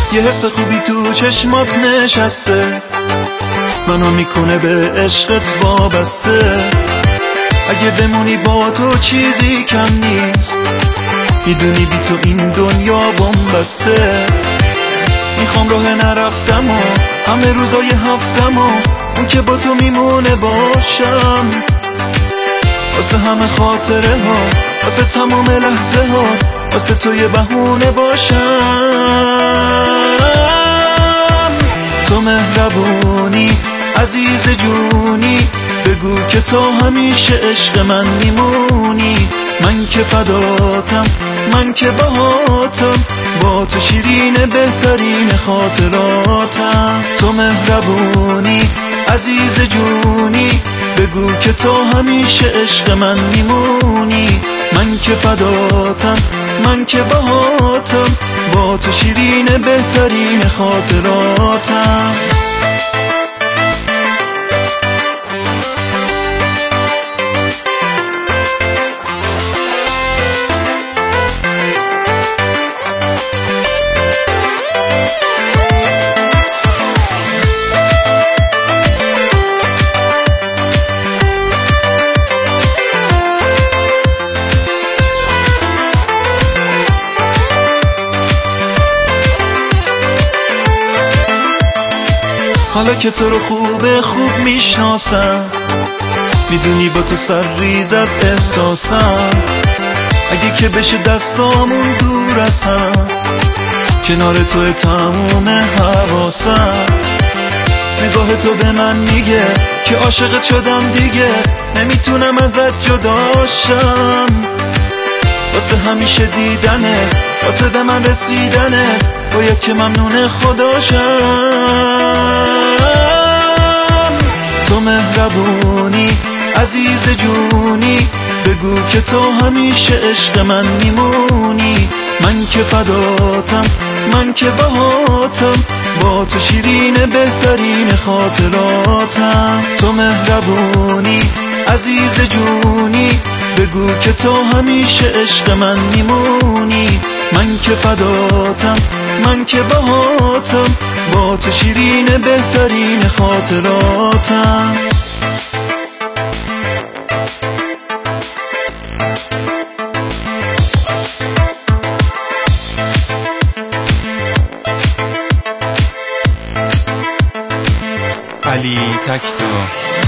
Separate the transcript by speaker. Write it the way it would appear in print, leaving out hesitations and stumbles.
Speaker 1: یه حس خوبی تو چشمات نشسته، منو میکنه به عشقت وابسته. اگه بمونی با تو چیزی کم نیست، میدونی بی تو این دنیا بنبسته. میخوام راه نرفتم و همه روزای هفتم و اون که با تو میمونه باشم، واسه همه خاطره ها، واسه تمام لحظه ها، واسه تو یه بهونه باشم. تو مهربونی عزیز جونی، بگو که تا همیشه عشق من میمونی. من که فداتم، من که باهاتم، با تو شیرین بهترین خاطراتم. تو مهربونی عزیز جونی، بگو که تا همیشه عشق من میمونی. من که فداتم، من که باهاتم، با تو شیرین بهترین خاطراتم. حالا که تو رو خوب میشناسم، میدونی با تو سرریزت احساسم. اگه که بشه دستامون دور از هم، کنار توی تموم حواسم. نگاه تو به من میگه که عاشقت شدم دیگه، نمیتونم ازت جداشم. واسه همیشه دیدنت، واسه به من رسیدنت، باید که ممنون خداشم. تو مهربونی عزیز جونی، بگو که تو همیشه عشق من میمونی. من که فداتم، من که باهاتم، با تو شیرین بهترین خاطراتم. تو مهربونی عزیز جونی، بگو که تو همیشه عشق من میمونی. من که فداتم، من که باهاتم، با تو شیرین بهترین خاطراتم.
Speaker 2: علی تکتا.